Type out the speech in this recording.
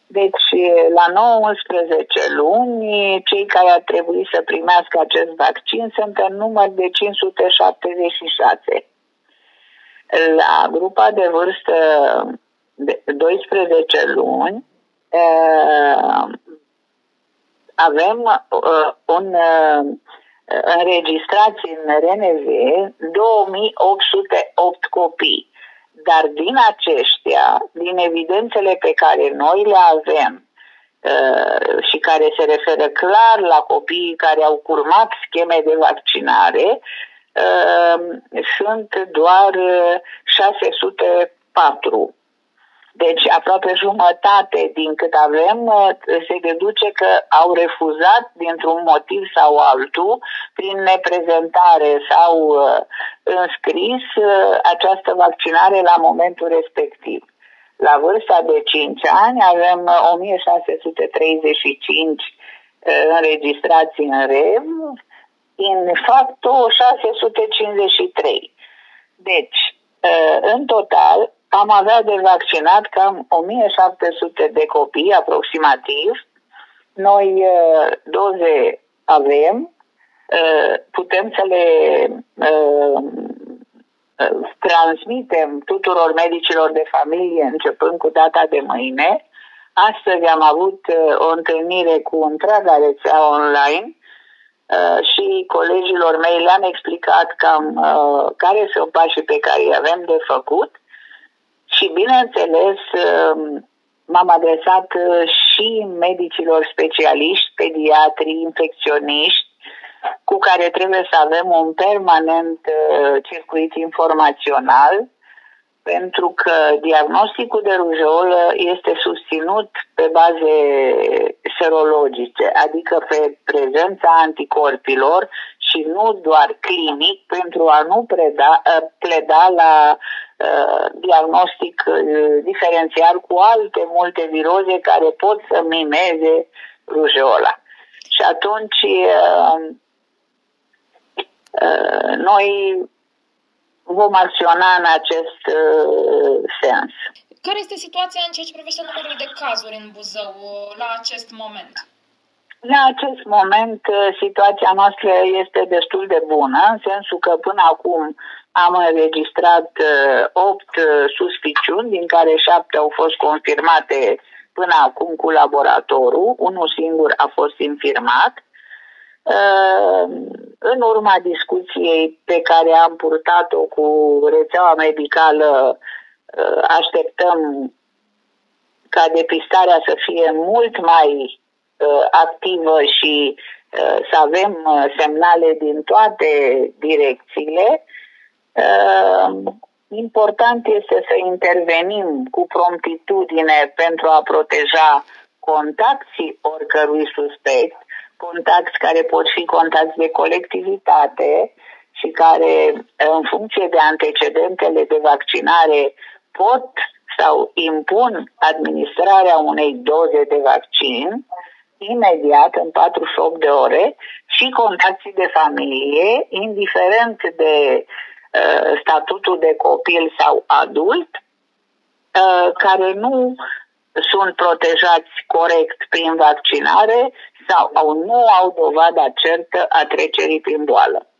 Deci, la 19 luni, cei care ar trebui să primească acest vaccin sunt în număr de 576. La grupa de vârstă de 12 luni, avem înregistrați în RNV 2808 copii. Dar din aceștia, din evidențele pe care noi le avem și care se referă clar la copiii care au urmat scheme de vaccinare, sunt doar 604. Deci aproape jumătate din cât avem se deduce că au refuzat dintr-un motiv sau altul, prin neprezentare sau înscris, această vaccinare la momentul respectiv. La vârsta de 5 ani avem 1635 înregistrați în REV, în fapt 653. Deci, în total, am avea de vaccinat cam 1700 de copii, aproximativ. Noi doze avem, putem să le transmitem tuturor medicilor de familie începând cu data de mâine. Astăzi am avut o întâlnire cu întreaga rețea online și colegilor mei le-am explicat cam care sunt pașii pe care îi avem de făcut. Și, bineînțeles, m-am adresat și medicilor specialiști, pediatri, infecționiști, cu care trebuie să avem un permanent circuit informațional, pentru că diagnosticul de rujeolă este susținut pe baze serologice, adică pe prezența anticorpilor și nu doar clinic, pentru a nu pleda la diagnostic diferențial cu alte multe viroze care pot să mimeze rujeola. Și atunci noi vom acționa în acest sens. Care este situația în ceea ce privește numărul de cazuri în Buzău la acest moment? La acest moment, situația noastră este destul de bună, în sensul că până acum am înregistrat 8 suspiciuni, din care 7 au fost confirmate până acum cu laboratorul, unul singur a fost infirmat. În urma discuției pe care am purtat-o cu rețeaua medicală, așteptăm ca depistarea să fie mult mai activă și să avem semnale din toate direcțiile. Important este să intervenim cu promptitudine pentru a proteja contactii oricărui suspect, contacti care pot fi contacti de colectivitate și care, în funcție de antecedentele de vaccinare, pot sau impun administrarea unei doze de vaccin imediat, în 48 de ore, și contactii de familie, indiferent de statutul de copil sau adult, care nu sunt protejați corect prin vaccinare sau nu au dovada certă a trecerii prin boală.